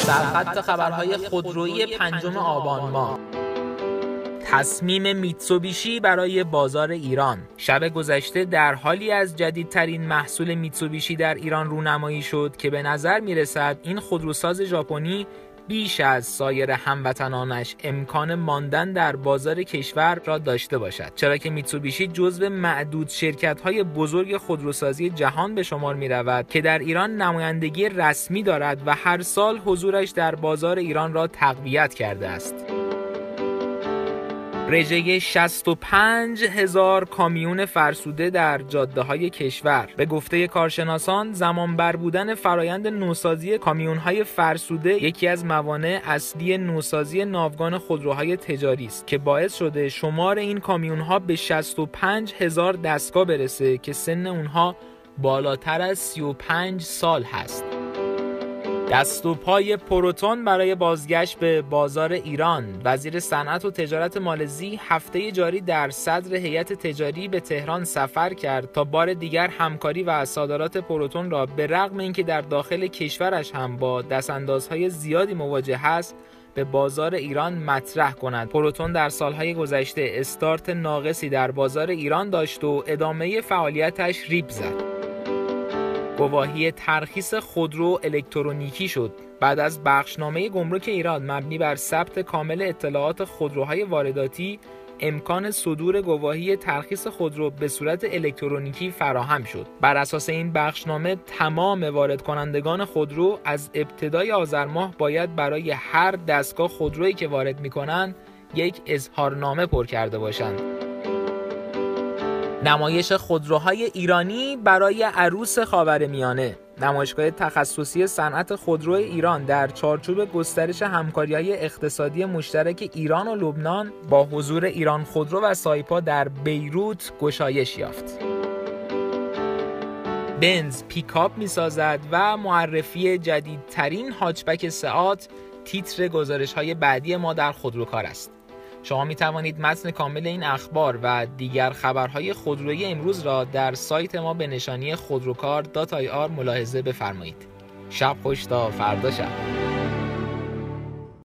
سرخط خبرهای خودرویی 5 آبان ماه. تصمیم میتسوبیشی برای بازار ایران. شب گذشته در حالی از جدیدترین محصول میتسوبیشی در ایران رونمایی شد که به نظر میرسد این خودروساز ژاپنی بیش از سایر هموطنانش امکان ماندن در بازار کشور را داشته باشد، چرا که میتسوبیشی جزو معدود شرکت‌های بزرگ خودروسازی جهان به شمار می‌رود که در ایران نمایندگی رسمی دارد و هر سال حضورش در بازار ایران را تقویت کرده است. رژه 65,000 کامیون فرسوده در جاده‌های کشور. به گفته کارشناسان، زمان بر بودن فرایند نوسازی کامیون‌های فرسوده یکی از موانع اصلی نوسازی ناوگان خودروهای تجاری است که باعث شده شمار این کامیون‌ها به 65,000 دستگاه برسه که سن اونها بالاتر از 35 سال هست. دست و پای پروتون برای بازگشت به بازار ایران. وزیر صنعت و تجارت مالزی هفته جاری در صدر هیئت تجاری به تهران سفر کرد تا بار دیگر همکاری و صادرات پروتون را به رغم اینکه در داخل کشورش هم با دستاندازهای زیادی مواجه است به بازار ایران مطرح کند. پروتون در سالهای گذشته استارت ناقصی در بازار ایران داشت و ادامه فعالیتش ریب زد. گواهی ترخیص خودرو الکترونیکی شد. بعد از بخشنامه گمرک ایران مبنی بر ثبت کامل اطلاعات خودروهای وارداتی، امکان صدور گواهی ترخیص خودرو به صورت الکترونیکی فراهم شد. بر اساس این بخشنامه تمام وارد کنندگان خودرو از ابتدای آذر ماه باید برای هر دستگاه خودرویی که وارد می‌کنند یک اظهارنامه پر کرده باشند. نمایش خودروهای ایرانی برای عروس خاورمیانه. نمایشگاه تخصصی صنعت خودرو ایران در چارچوب گسترش همکاری‌های اقتصادی مشترک ایران و لبنان با حضور ایران خودرو و سایپا در بیروت گشایش یافت. بنز پیکاپ می‌سازد و معرفی جدیدترین هاچبک سئات تیتر گزارش‌های بعدی ما در خودروکار است. شما می توانید متن کامل این اخبار و دیگر خبرهای خودرویی امروز را در سایت ما به نشانی خودروکار.ir ملاحظه بفرمایید. شب خوش تا فردا شب.